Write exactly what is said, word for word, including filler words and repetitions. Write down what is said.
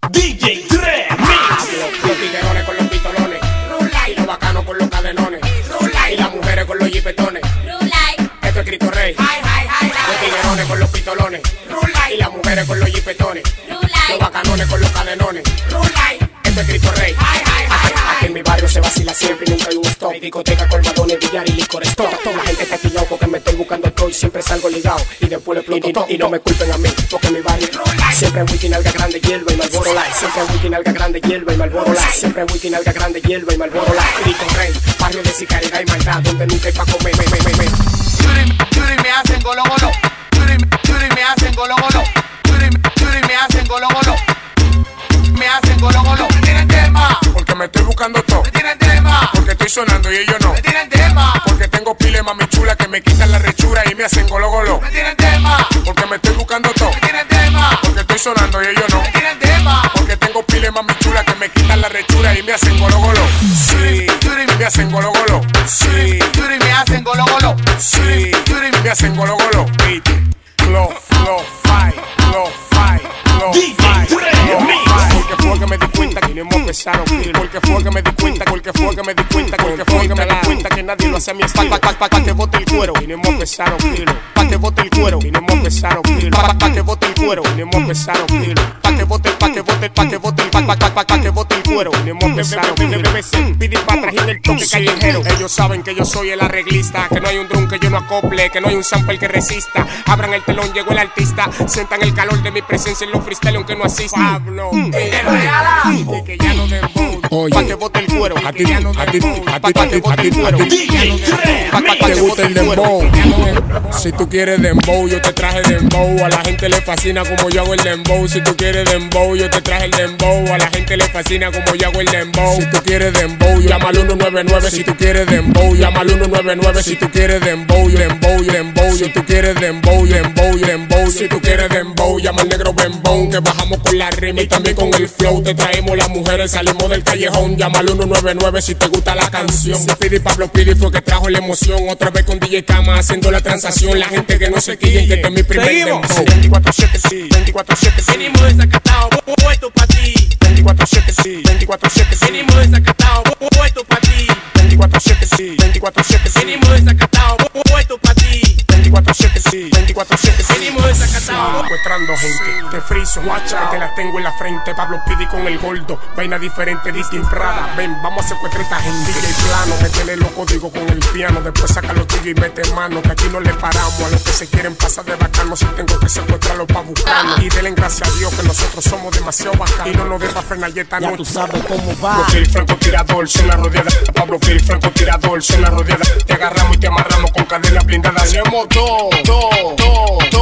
D J tres Mix. Los tiguerones con los pistolones, Rulay. Y los bacanos con los cadenones, Rulay. Y las mujeres con los jipetones, Rulay. Esto es Cristo Rey. Hi, hi, hi, hi. Los tiguerones con los pistolones, Rulay. Y las mujeres con los jipetones, Rulay. Los bacanones con los cadenones, Rulay. Esto es Cristo Rey. Hi, hi, hi, hi. Aquí en mi barrio se vacila siempre y nunca hay un stop. Discoteca, colmadones, billar y licores. Toda, toda la gente está pillado porque me estoy buscando todo y siempre salgo ligado. Y después le exploto todo. Y no me culpen a mí, porque en mi barrio siempre hay wiki, nalga grande, hierba y Marlboro Light. Siempre hay wiki, nalga grande, hierba y Marlboro Light. Siempre hay wiki, nalga grande, hierba y Marlboro Light. Cristo Rey, barrio de sicariedad y maldad, donde nunca hay pa' comer, me, me, me, me. Yuri, Yuri me hacen golo golo. Yuri, Yuri me hacen golo golo. Yuri, Yuri me hacen golo golo. Me hacen golo golo. Me tienen tema. Porque me estoy buscando todo. Me tienen tema. Porque estoy sonando y ellos no. Me tienen tema. Porque tengo pile mami chula que me quitan la rechura y me hacen golo golo. Me tienen tema. Porque me estoy buscando todo. Me tienen tema. Porque estoy sonando y ellos no. Me tienen tema. Porque tengo pile mami chula que me quitan la rechura y me hacen golo golo. Sí, Yuri, me hacen golo golo. Sí, Yuri me hacen golo golo. sí, Yuri me hacen golo golo. Beat, flow, flow, fight, flow, fight, flow, D J fight, tres flow, Mix. fight. Porque fue que me di cuenta que no hemos pesado kilos. Porque fue que me di cuenta, porque fue que me di cuenta, porque fue que me di cuenta que nadie lo hace a mi estilo. Pa, pa, pa, pa que bote el cuero y no hemos pesado kilos. Pa que bote el cuero y no hemos pesado kilos. Pa, pa que bote el cuero y no hemos pesado kilos. Pa que bote, pa que bote, pa que bote, pa, pa, pa, pa, pa que bote el cuero y no hemos pesado kilos. Pide para traer el toque callejero. Ellos saben que yo soy el arreglista, que no hay un drum que yo no acople, que no hay un sample que resista. Abran el telón, llegó el artista. Sientan el calor de mi presencia en los freestyle aunque no asista. Pablo, y que ya no dembow. Oye, Pa' que bote el cuero. a ti, a ti, a ti, a ti, Pa' que bote a ti, el a cuero. ti. D J tres Pa' pa' Mix. que Te gusta el bote cuero. dembow. Si tú quieres dembow, yo te traje dembow. A la gente le fascina como yo hago el dembow. Si tú quieres dembow, yo te traje el dembow. A la gente le fascina como yo hago el dembow. Si tú quieres dembow, llama al uno nueve nueve. Si tú quieres dembow, llama al uno nueve nueve. Si tú quieres dembow, dembow, dembow. Si tú quieres dembow, dembow, dembow. Si tú quieres dembow, llama al negro bembón. Que bajamos con la rima y también con el flow. Te traemos las mujeres, salimos del callejón. Llama al uno nueve nueve si te gusta la canción. Si Pidi Pablo Pidi fue que trajo la emoción. Otra vez con D J Kama haciendo la transacción. La gente que no se quillen que este es mi primer dembow. veinticuatro siete sí, veinticuatro siete sí. Venimos desacatados, puesto pa' ti. veinticuatro siete sí, veinticuatro siete sí. Venimos desacatados, puesto pa' ti. veinticuatro siete sí, veinticuatro siete sí. Venimos desacatados, puesto pa' ti. veinticuatro siete sí, veinticuatro siete sí. Venimos desacatados. Secuestrando gente, te friso, guacha, que te la tengo en la frente. Pablo Pidi con el gordo, vaina diferente, distimprada. Ven, vamos a secuestrar esta gente. D J plano, métele los códigos con el piano. Después saca los tigres y mete mano. Que aquí no le paramos a los que se quieren pasar de bacano. Si tengo que secuestrarlos pa' buscarnos. Y denle gracias a Dios que nosotros somos demasiado bacanos. Y no nos deja frenar ya esta Ya noche. tú sabes cómo va. Pablo Pidi, francotirador, son la rodeada. Pablo Pidi, francotirador, son la rodeada. Te agarramos y te amarramos con cadenas blindadas. Hacemos todo, todo, todo, todo.